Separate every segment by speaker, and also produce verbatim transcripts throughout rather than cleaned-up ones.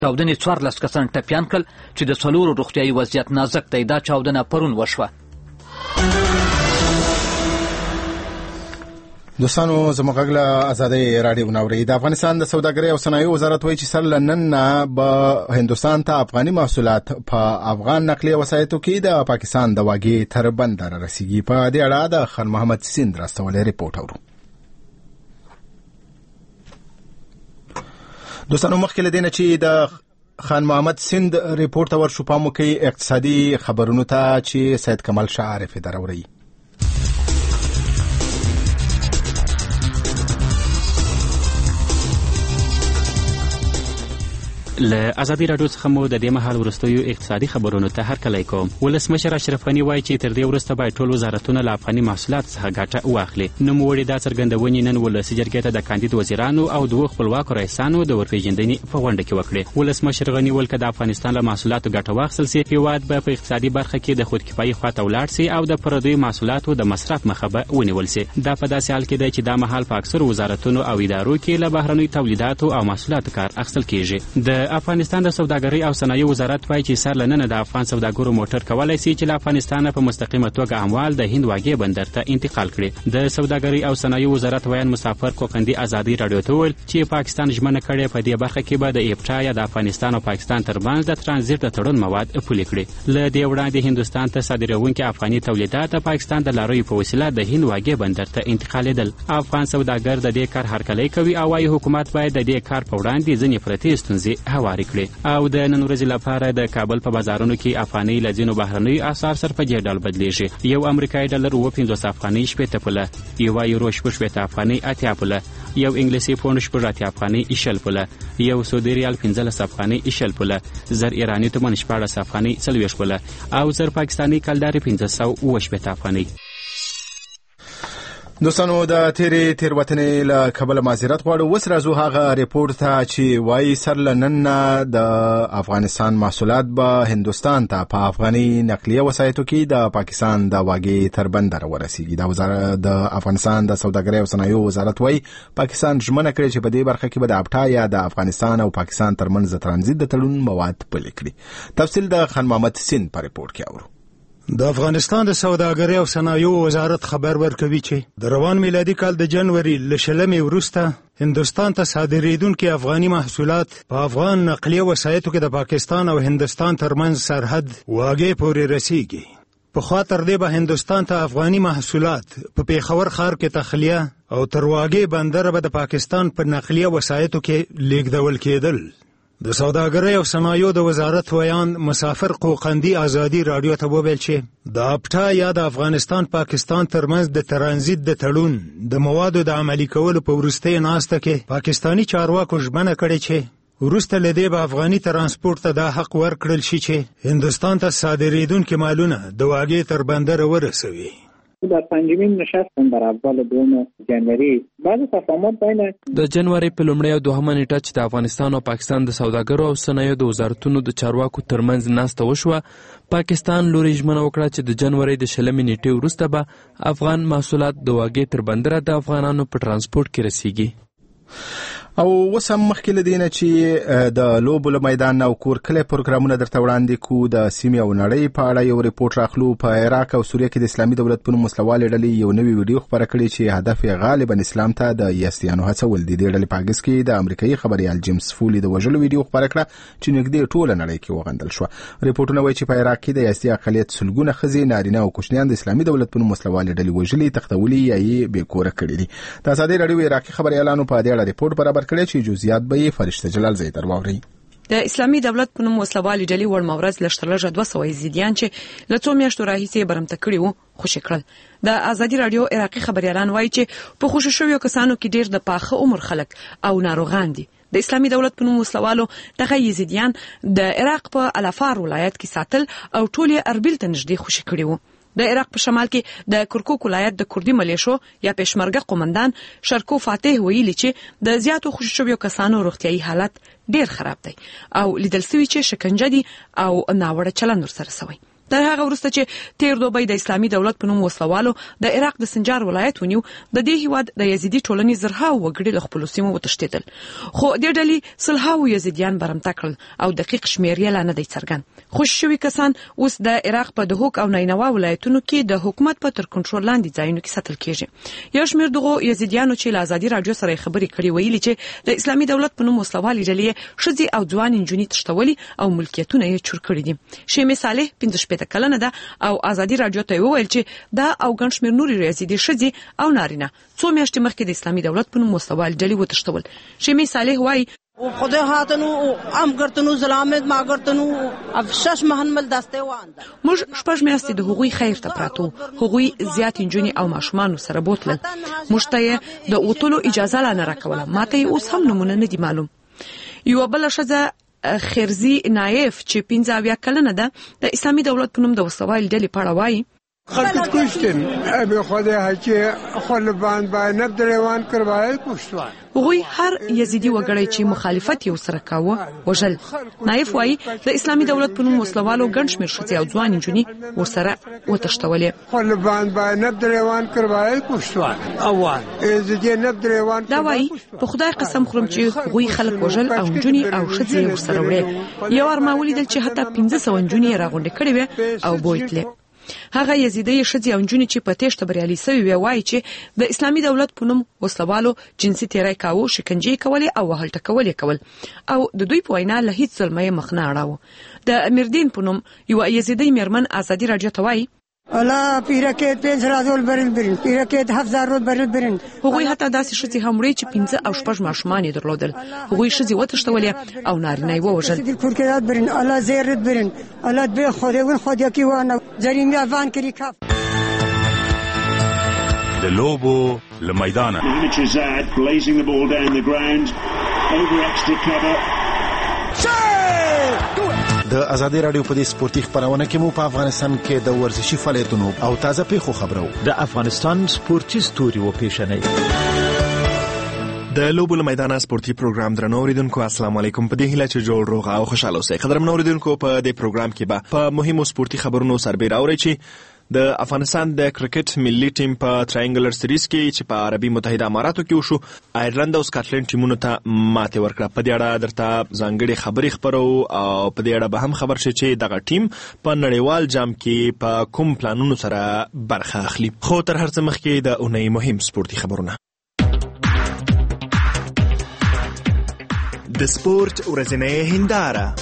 Speaker 1: چاودنې څوارلس کسان ټپیان کړل چې د څلورو روغتیایي وضعیت نازک دی. دا چاودنه پرون وشوه.
Speaker 2: دوستانو زموږ غږ له ازادۍ راډیو ناوري. د افغانستان د سوداګرۍ او صنایعو وزارت وایي چې سر له نن نه به هندوستان ته افغاني محصولات په افغان نقلیه وسایطو کې د پاکستان د واګې تر بندره رسیږي. په دې اړه د خان محمد سیند راستولی ریپورټ اورو. دوستانو مخکې له دې نه چې د خان محمد سیند ریپورټ ته ورشو، پام وکړئ اقتصادي خبرونو ته چې سید کمال شاه عارف دراوري.
Speaker 3: له ازادي راډیو څخه مو د دې مهال وروستیو اقتصادي خبرونو ته هرکلی کوم. ولسمشر اشرف غني وایي چې تر دې وروسته باید ټول وزارتونه له افغاني محصولاتو څخه ګټه واخلي. نوموړي دا څرګندونې نن ولسي جرګې ته د کاندید وزیرانو او دوو خپلواکو رئیسانو د ورپېژندنې په غونډه کې وکړې. ولسمشر غني وویل که د افغانستان له محصولاتو ګټه واخیستل سي، هېواد به په اقتصادي برخه کې د خودکفایي خواته ولاړ سي او د پردیو محصولاتو د مصرف مخه به ونیول سي. دا په داسې حال کې دی چې دا مهال په اکثرو وزارتونو او ادارو کې له بهرنیو تولیداتو او محصولاتو کار اخیستل کېږي. د افغانستان د سوداګرۍ او صنایعو وزارت وایي چې سر له ننه د افغان سوداګرو موټر کولی سي چې له افغانستانه په مستقیمه توګه اموال د هند واګې بندر ته انتقال کړي. د سوداګرۍ او صنایعو وزارت ویان مسافر کوکندي ازادي راډیو ته وویل چې پاکستان ژمنه کړې په دې برخه کې به د ایپټا یا د افغانستان او پاکستان ترمنځ د ترانزیت د تړون مواد پلي کړي. له دې وړاندې هندوستان ته صادروونکي افغاني تولیدات د پاکستان د لاریو په وسیله د هند واګې بندر ته انتقالېدل. افغان سوداګر د دې کار هرکلی کوي او وايي حکومت باید د دې کار په وړاندې ځینې پرتې ستونزې هوارې کړي. او د نن ورځې لپاره د کابل په بازارونو کې افغانۍ له ځینو بهرنیو اسعار سره په دې ډول بدلیږي. یو امریکایي ډالر اووه پنځوس افغانۍ شپېته پوله، یوه یورو شپږ شپېته افغانۍ اتیا پوله، یو انګلیسي پونډ شپږ اتیا افغانۍ شل پوله، یو سعودي ریال پنځلس افغانۍ شل پوله، زر ایراني تومن شپاړس افغانۍ څلوېښت پوله او زر پاکستاني کلدارې پنځه سوه اووه شپېته افغانۍ.
Speaker 2: دوستانو د تیرې تیروتنې له کبله معذرت غواړو. اوس راځو هغه ریپورټ ته چې وایي سر له نن نه د افغانستان محصولات به هندوستان ته په افغاني نقلیه وسایطو کې د پاکستان د واګې تر بندره ورسیږي. د وزارت د افغانستان د سوداګرۍ او صنایعو وزارت وایي پاکستان ژمنه کړې چې په دې برخه کې به د اپټا یا د افغانستان او پاکستان ترمنځ د ترانزیت د تړون مواد پلي کړي. تفصیل د خان محمد سیند په ریپورټ کې اورو.
Speaker 4: د افغانستان د سوداګرۍ او صنایعو وزارت خبر ورکوي چې د روان میلادي کال د جنوري له شلمې وروسته هندوستان ته صادرېدونکي افغاني محصولات په افغان نقلیه وسایطو کې د پاکستان او هندوستان ترمنځ سرحد واګې پورې رسیږي. پخوا تر دې به هندوستان ته افغاني محصولات په پیښور ښار کې تخلیه او تر واګې بندره به د پاکستان په نقلیه وسایطو کې لیږدول کېدل. د سوداګرۍ او صنایعو د وزارت ویان مسافر قوقندي ازادي راډیو ته وویل چې د اپټا یا د افغانستان پاکستان ترمنځ د ترانزیت د تړون د موادو د عملي کولو په وروستۍ ناسته کې پاکستاني چارواکو ژمنه کړې چې وروسته له دې به افغاني ترانسپورټ ته دا حق ورکړل شي چې هندوستان ته صادرېدونکي مالونه د واګې تر بندره ورسوي.
Speaker 5: در پنجمین نشستم در اول دوم جنوری بعض تفاهمات بین
Speaker 6: د جنوري په لومړۍ او دوهمه نیټه چې د افغانستان او پاکستان د سوداګرو او صنایعو د وزارتونو د چارواکو ترمنځ ناسته وشوه، پاکستان لوري ژمنه وکړه چې د جنوري د شلمې نیټې وروسته به افغان محصولات د واګې تر بندره د افغانانو په ترانسپورټ کې رسیږي.
Speaker 2: او اوس هم مخکې له دې نه چې د لوبو له میدان او کور کلی پروګرامونه درته وړاندې کو، د سیمې او نړۍ په اړه یو ریپورټ راخلو. په عراق او سوریه کې د اسلامي دولت په نوم وسلوالې ډلې یو نوی ویډیو خپره کړې چې هدف یې غالبا اسلام ته د یاستیانو هڅول دي. د ډلې په اګست کې د امریکایي خبريال جیمز فولي د وژلو ویډیو خپره کړه چې نږدې ټوله نړۍ کې وغندل شو. ریپورټونه وایي چې په عراق کې د یاستي اقلیت سلګونه ښځې، نارینه او کوچنیان د اسلامي دولت په نوم وسلوالې ډلې وژلي، تختولي یا یې بېکوره کړي دي. د ازادي راډیو عراقي خبريالانو په دې اړه ریپورټ برابر کړی چې جزئیات به فرشته جلال زیدر واوري.
Speaker 7: د اسلامي دولت په نوم وسلوالې ډلې ور مورز لشترلجه دوه سوه یزیدیان چې له څو میاشتو راهیسې برمته کړي وو خوشی کړل. د ازادي راډیو عراقي خبريالان وایي چې په خوشی شویو کسانو کې ډیر د پاخه عمر خلک او ناروغان دي. د اسلامي دولت په نوم وسلوالو دغه یزیدیان د عراق په الافار ولایت کې ساتل او ټول یې اربیل ته نږدې خوشی کړي وو. د عراق په شمال کې د کرکوک ولایت د کوردي ملیشو یا پېشمرګه قومندان شرکو فاتح ویلي چې د زیاتو خوشی شویو کسانو روغتيایي حالت ډیر خراب دی او لیدل شوی چې شکنجه دي او ناوړه چلند ورسره شوی. د هغه وروسته چې تیر دوبی د اسلامي دولت په نوم وسلوالو د عراق د سنجار ولایت ونیو د دې هیواد د یزیدي ټولنې زرها وګړي له خپل سیمو وتښتېدل خو د ډلې سلهاو یزیدیان برمته کړل او دقیق شمیر یې لا نه دی څرګند خوش شوي کسان اوس د عراق په دهوک او نینوا ولایتونو کې د حکومت په تر کنټرول لاندې ځایونو کې ساتل کیږي یو شمیر دغه یزیدیانو چې له ازادي رادیو سره خبرې کړې ویلي چې د اسلامي دولت په نوم وسلوالي ډلې شذي او ځوان انجونی تشتولي او ملکیتونه یې چور کړی دي شیمه صالح پنځه شپږ کلنه ده او ازادي رادیو ته ویل چې دا او ګڼ شمیر نوري یزیدي شذي او نارینه څو میاشتې مخکې د اسلامي دولت په نوم وسلوال ډلې وتښتول شیمه صالح وایي
Speaker 8: خدا هاتنو ام ګرتنو زلامت ما ګرتنو افشش محمد دسته وانده
Speaker 7: موږ شپږ میاشتې د هغوی خیر ته پراتو هغوی زیات انجونی او ماشومان سره بوتل موږ ته د اوتلو اجازه لا نه راکوله ماته اوس هم نمونه نه دی معلوم یو بل شزه خیرزی نایف چې پنځه اویا کلنه ده د اسلامي دولت په نوم د وسلوال ډلې په اړه وایي
Speaker 9: خلق کشتن ابی خدا هچی خلبان با نبدریوان کروای کشتوان
Speaker 7: هغوی هر یزیدي وګړی چې مخالفت یې سره کاوه وژل نایف وایي د اسلامي دولت په نوم وسلوالو ګڼ شمېر ښځې او ځوان نجونې ورسره وتښتولې
Speaker 9: خلبان با نبدریوان کروای کشتوان اول یزیدي نبدریوان
Speaker 7: دا وایي په خدای قسم خورم چې هغوی خلک وژل او نجونې او ښځې ورسره وړې یو وار ما ولیدل چې حتی پنځه سوه نجونې یې راغونډې کړې وې او بوتلې هغه یزیدي ښځې او نجونې چې په تېښته بریالي سوي وي وایي چې د اسلامي دولت په نوم وسلوالو جنسي تیری کاوه شکنجې کولې او وهل ټکول یې کول او د دوی په وینا له هیڅ ظلمه یې مخ نه اړاوه د امیردین په نوم یو یزیدي میرمن ازادي رادیو ته وایي
Speaker 8: الله پیرکه پنځه راځول برل برل پیرکه هفت زره رول برل برل
Speaker 7: هغوی حتی داسې ښځې هم وړي چې پنځه او شپږ ماشومان یې درلودل هغوی ښځې وتښتولې او نارینه یې ووژل
Speaker 8: کورکیات برن الله زیرت برن الله به خودون خود یکی وانه جریمه افغان کری کاف
Speaker 10: د لوبو له میدانه
Speaker 2: د ازادي رادیو په دې سپورتي خبرونه کې مو په افغانستان کې د ورزشي فعالیتونو او تازه پیښو خبرو
Speaker 11: د افغانستان سپورتي ستوري و پیښنې
Speaker 12: د لوبو له میدانه سپورتي پروګرام درنو اوریدونکو السلام علیکم په دې هیله چې جوړ روغ او خوشاله اوسئ قدرمن اوریدونکو په دې پروګرام کې به په مهمو سپورتي خبرونو سربېره اورئ چې د افغانستان د کرکټ ملي ټیم په ټراینګلر سیریز کې چې په عربي متحده اماراتو کې وشو آیرلند او سکاټلند ټیمونو ته ماتې ورکړه په دې اړه درته ځانګړي خبرې خبرو او په دې اړه به هم خبر شي چې دغه ټیم په نړیوال جام کې په کوم پلانونو سره برخه اخلي خو تر هر څه مخکې د اونۍ مهم سپورتي خبرونه
Speaker 13: د سپورت ورځنۍ هنداره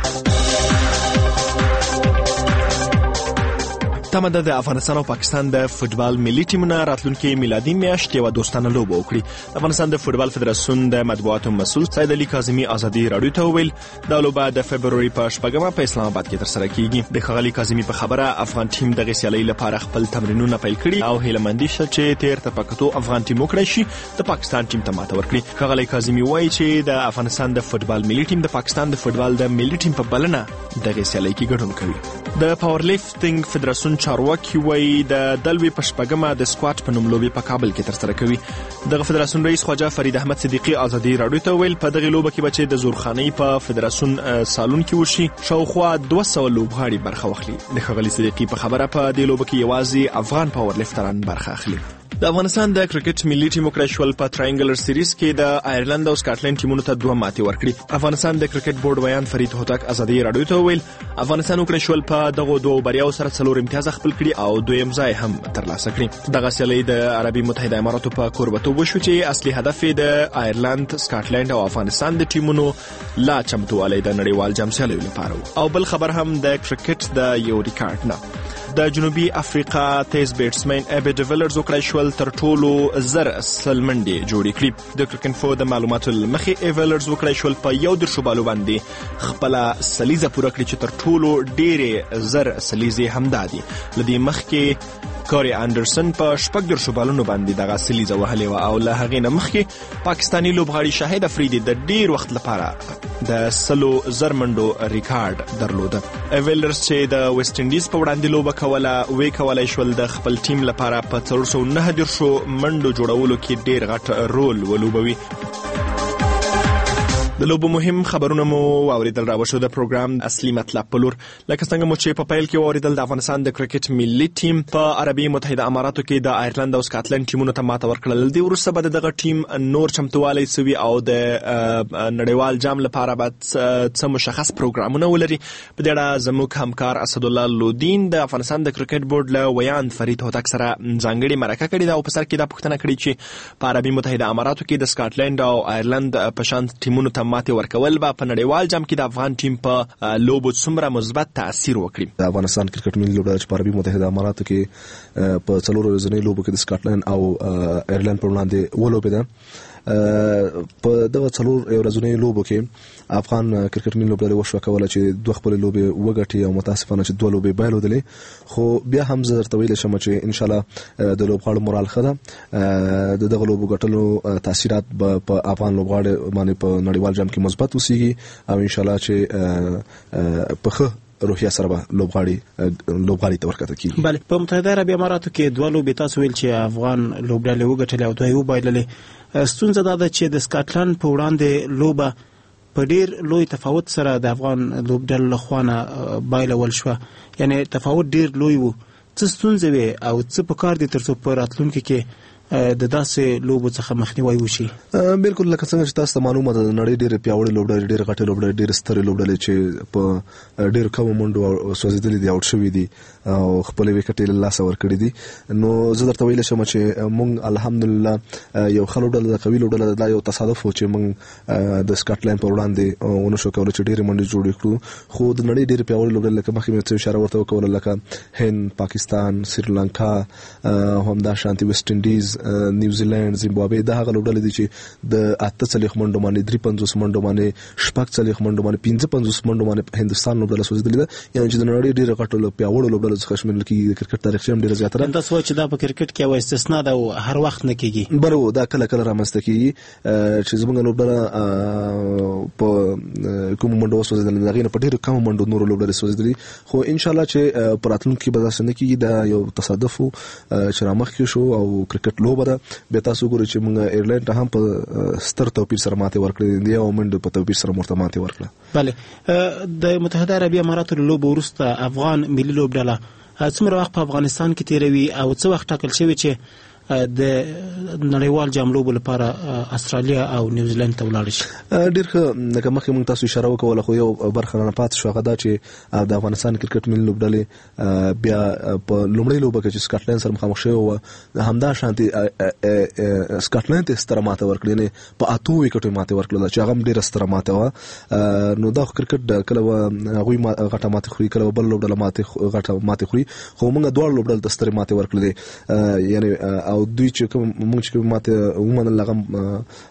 Speaker 12: تمه ده د افغانستان او پاکستان د فوتبال ملي ټیمونه راتلونکي میلادي میاشت یوه دوستانه لوبه وکړي د افغانستان د فوتبال فدراسیون د مطبوعاتو مسؤل سید علي کاظمي ازادي رادیو ته وویل دا لوبه د فبروري په شپږمه په اسلام آباد کې ترسره کیږي د ښاغلي کاظمي په خبره افغان ټیم دغه سیالۍ لپاره خپل تمرینونه پیل کړي او هیلهمندي شته چې تیر ته پکتو افغان ټیم وکړي شي د پاکستان ټیم ته ماته ورکړي ښاغلي کاظمي وایي چې د افغانستان د فوتبال ملي ټیم د پاکستان د فوتبال د ملي ټیم په بلنه دغه سیالۍ کې ګډون کوي د پاور لیفټینګ فدراسیون چارواکي وایي د دلوي په شپږمه د سکواټ په نوم لوبې په کابل کې ترسره کوي دغه فدراسیون رئیس خواجه فرید احمد صدیقي ازادي رادیو ته ویل په دغه لوبه کې بچي د زورخانۍ په فدراسیون سالون کې وشي شاوخوا دوه سوه لوبغاړي برخه واخلي د ښاغلي صدیقي په خبره په دې لوبه کې یوازې افغان پاور لیفټران برخه اخلي د افغانستان د کرکټ ملي ټیم وکړشول په ټراینګلر سیریز کې د آیرلند او سکاټلند ټیمونو ته دوه ماتې ورکړي افغانستان د کرکټ بورډ ویان فرید هوتک ازادي رادیو ته ویل افغانستان وکړشول په دغه دوه بریاو سره څلور امتیاز خپل کړي او دویم ځای هم ترلاسه کړي دغه سیالۍ د عربي متحده اماراتو په کوربتوب وشو چې اصلي هدف یې د آیرلند سکاټلند او افغانستان د ټیمونو لا چمتووالی د نړیوال جام سیالیو لپاره او بل خبر هم د کرکټ د یو ریکارډ نه د جنوبي افریقا تیز بیټسمن ابي ډیولرز وکړشول تر ټولو زر سلمنډي جوړې کړې د کرکنفو د معلوماتو لمخې ایولرز وکړشول په یو در شوبالو باندې خپل سلیزه پوره کړې چې تر ټولو ډېرې زر سلیزې همدا دي لدې مخکې کاري انډرسن په شپږ در شوبالونو باندې دغه سلیزه وهلې و او له هغې نه مخکې پاکستاني لوبغاړي شاهد افریدي د ډېر وخت لپاره د سلو زر منډو ریکارډ درلوده ایولرز چې د ویسټ انډیز په وړاندې لوبه کوله وی کولای شول د خپل ټیم لپاره په څلور سوه نهه دېرشو منډو جوړولو کې ډېر غټ رول ولوبوي د د لوبو مهم خبرونه مو اوریدل راوښو د پروګرام اصلي مطلب په لور لکه څنګه مو چې په پیل کې اوریدل د افغانستان د کرکټ ملي ټیم په عربي متحده اماراتو کې د آیرلند او سکاټلند ټیمونو ته ماته ورکړل. د وروسته به دغه ټیم نور چمتووالی سوي او د نړیوال جام لپاره به څه مشخص پروګرامونه ولري. په دې اړه زموږ همکار اسدالله لودین د افغانستان د کرکټ بورډ له ویاند فرید هوتک سره ځانګړي مرکه کړې ده او په سر کې دا پوښتنه کړې چې په عربي متحده اماراتو کې د سکاټلند او آیرلند په شان ټیمونو ته ماته ورکول به په نړیوال جام کې د افغان ټیم په لوبو څومره مثبت تاثیر وکړي.
Speaker 14: د افغانستان کرکټ ملي لوبډله په عربي متحده اماراتو کې په څلورو ورځنیو لوبو کې د سکاټلند او آیرلند پر وړاندې ولوبېده. په دغه څلور ورځنیو لوبو کې افغان کرکټ ملي لوبډله وشوه کوله چې دوه خپل لوبې وګټي او متاسفانه چې دوه لوبې بایلودلې، خو بیا هم زه درته ویلی شم چې ان شاء الله د لوبغاړو مورال ښه ده. د دغه لوبو ګټلو تاثیرات به په افغان لوبغاړو باندې په نړیوال جام کې مثبت وسیږي او ان شاء الله چې په ښه روحیه سره به لوبغاړي لوبغاړي ته ورکړه کیږي.
Speaker 15: بله، په متحده عربي اماراتو کې دوه لوبې تاسو ویل چې افغان لوبډلې وګټلې او دوه یې وبایللې. ستونزه دا ده چې د سکاټلند په وړاندې لوبه په ډیر لوی تفاوت سره د افغان لوبډلې لخوا نه بایلول شوه، یعنی تفاوت ډیر لوی و. څه ستونزې وې او څه پکار دي ترڅو په راتلونکي کې د داسې لوبو څخه مخنیوي وشي؟
Speaker 14: بالکل لکه څنګه چې تاسو ته معلومه ده د نړۍ ډېرې پیاوړې لوبډلې، ډېرې غټې لوبډلې، ډېرې سترې لوبډلې چې په ډېرو کمو منډو سوځېدلې دي، آوټ شوي دي او خپلې وکټې له لاسه ورکړي دي. نو زه درته ویلی شم چې موږ الحمدلله یو ښه لوبډله ده، قوي لوبډله ده. دا یو تصادف و چې موږ د سکاټلند په وړاندې ونه شو کولی چې ډېرې منډې جوړې کړو، خو د نړۍ ډېرې پیاوړې لوبډلې لکه مخکې مې څه اشاره ورته وکوله لکه هند، پاکستان، سریلانکا، همدا شانتي ویسټ انډیز، نیوزیلند، زیمبابوې، دا هغه لوبډلې دي چې د اته څلوېښت منډو باندې، درې پنځوس منډو باندې، شپږ څلوېښت منډو باندې، پنځه پنځوس منډو باندې هندوستان لوبډله سوځېدلې ده. یعنې چې د نړۍ ډېرې غټو پیاوړو لوبډلو څخه شمیرل کېږي. د کرکټ تاریخچه هم ډېره زیاته ده.
Speaker 15: تاسو وایئ چې دا په کرکټ کې یوه استثنا ده او هر وخت نه کېږي؟
Speaker 14: بله، دا کله کله رامنځته کېږي چې زموږ لوبډله په کومو منډو وسوځېدلې، د هغې نه په ډېرو کمو منډو نورو لوبډلې سوځېدلې. خو انشاءالله چې په راتلونکي کې به داسې نه کېږي. دا یو تصادف و چې رامخکې شو او کرکټ لوبه ده. بیا تاسو ګورئ چې موږ ایرلند ته هم په ستر توپیر سره ماتې ورکړې، د یو منډو په توپیر سره ورته ماتې ورکړه.
Speaker 15: بله، د متحده عربي اماراتو له لوبو وروسته افغان ملي لوبډله څومره وخت په افغانستان کې تیروي او څه وخت ټاکل شوی چې د نړیوال جام لوبو لپاره استرالیا او نیوزیلند ته ولاړ شي؟
Speaker 14: ډېر ښه، لکه مخکې موږ تاسو اشاره وکوله، خو یو برخه رانه پاتې شو، هغه دا چې د افغانستان کرکټ ملي لوبډلې بیا په لومړۍ لوبه کې چې سکاټلند سره مخامخ شوې وه، همدا شانتي سکاټلند ته ستره ماته ورکړې، یعنې په اتو وکټو ماتې ورکړله چې هغه هم ډېره ستره ماته وه. نو دا خو کرکټ کله به هغوی غټه ماتې خوري، کله به بله لوبډله ماتې غټه ماتې خوري، خو موږ دواړو لوبډلو ته سترې ماتې ورکړلې. یعنې او دوی چې کوم موږ چې کوم ماته ومنل هغه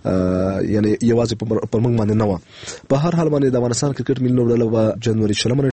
Speaker 14: یعنې یوازې پر موږ باندې نه وه. په هر حال باندې د افغانستان کرکټ ملي لوبډله به جنوري شلمه